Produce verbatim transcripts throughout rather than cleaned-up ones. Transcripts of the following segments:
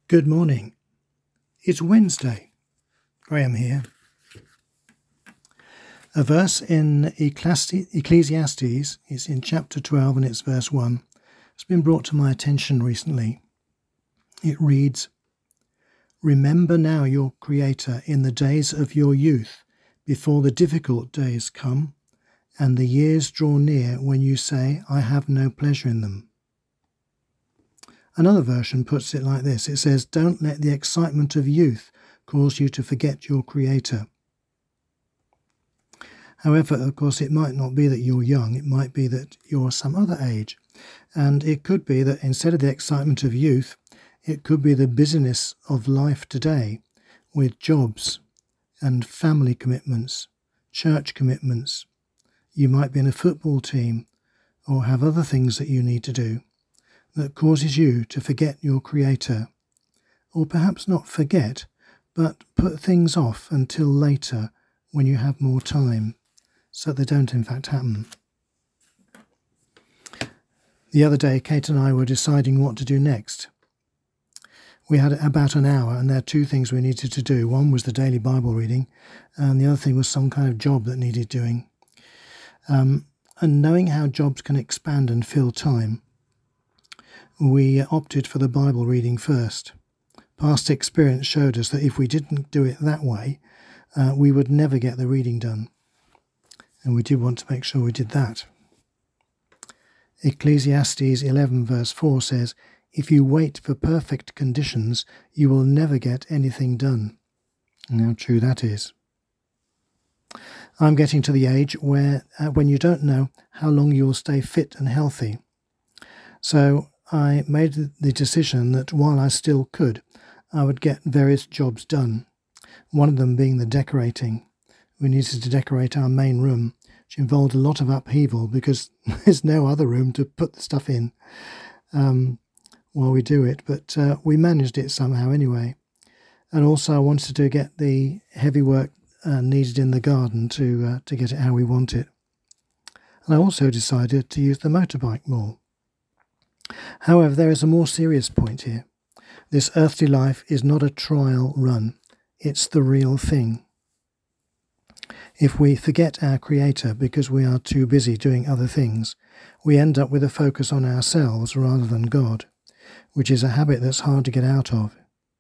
Good morning. It's Wednesday. Graham here. A verse in Ecclesiastes is in chapter twelve and it's verse one. It's been brought to my attention recently. It reads, "Remember now your Creator in the days of your youth, before the difficult days come, and the years draw near when you say, I have no pleasure in them." Another version puts it like this. It says, "Don't let the excitement of youth cause you to forget your Creator." However, of course, it might not be that you're young. It might be that you're some other age. And it could be that instead of the excitement of youth, it could be the busyness of life today with jobs and family commitments, church commitments. You might be in a football team or have other things that you need to do that causes you to forget your Creator. Or perhaps not forget, but put things off until later when you have more time, so they don't in fact happen. The other day, Kate and I were deciding what to do next. We had about an hour and there are two things we needed to do. One was the daily Bible reading and the other thing was some kind of job that needed doing. Um, and knowing how jobs can expand and fill time, we opted for the Bible reading first. Past experience showed us that if we didn't do it that way, uh, we would never get the reading done. And we did want to make sure we did that. Ecclesiastes eleven verse four says, "If you wait for perfect conditions, you will never get anything done." And how true that is. I'm getting to the age where uh, when you don't know how long you will stay fit and healthy. So I made the decision that while I still could, I would get various jobs done. One of them being the decorating. We needed to decorate our main room, which involved a lot of upheaval because there's no other room to put the stuff in um, while we do it. But uh, we managed it somehow anyway. And also I wanted to get the heavy work uh, needed in the garden to uh, to get it how we want it. And I also decided to use the motorbike more. However, there is a more serious point here. This earthly life is not a trial run. It's the real thing. If we forget our Creator because we are too busy doing other things, we end up with a focus on ourselves rather than God, which is a habit that's hard to get out of.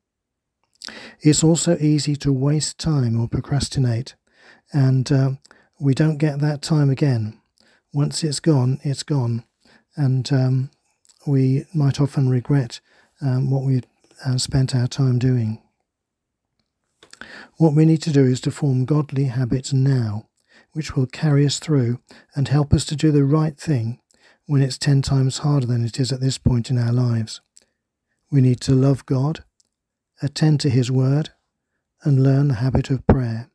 It's also easy to waste time or procrastinate, and uh, we don't get that time again. Once it's gone, it's gone, and um, we might often regret um, what we uh, spent our time doing. What we need to do is to form godly habits now, which will carry us through and help us to do the right thing when it's ten times harder than it is at this point in our lives. We need to love God, attend to His word, and learn the habit of prayer.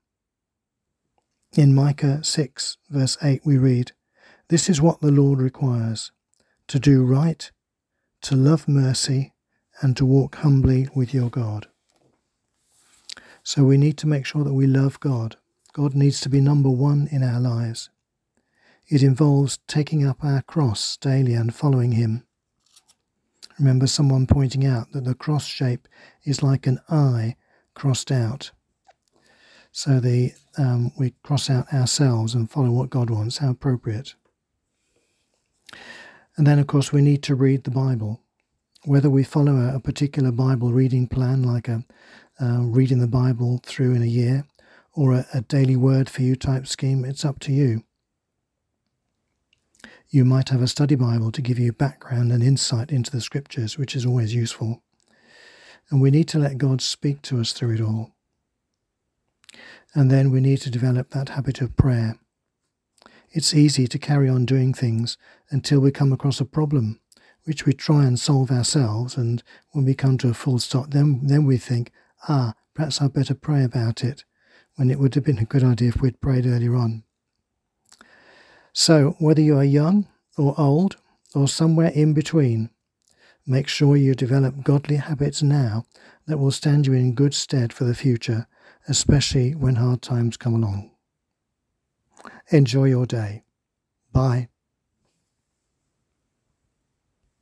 In Micah six, verse eight, we read, "This is what the Lord requires, to do right, to love mercy, and to walk humbly with your God." So we need to make sure that we love God. God needs to be number one in our lives. It involves taking up our cross daily and following Him. Remember someone pointing out that the cross shape is like an I crossed out. So the um, we cross out ourselves and follow what God wants. How appropriate. And then, of course, we need to read the Bible. Whether we follow a, a particular Bible reading plan, like a uh, reading the Bible through in a year, or a, a daily word for you type scheme, it's up to you. You might have a study Bible to give you background and insight into the Scriptures, which is always useful. And we need to let God speak to us through it all. And then we need to develop that habit of prayer. It's easy to carry on doing things until we come across a problem, which we try and solve ourselves, and when we come to a full stop, then then we think, ah, perhaps I'd better pray about it, when it would have been a good idea if we'd prayed earlier on. So, whether you are young or old, or somewhere in between, make sure you develop godly habits now that will stand you in good stead for the future, especially when hard times come along. Enjoy your day. Bye.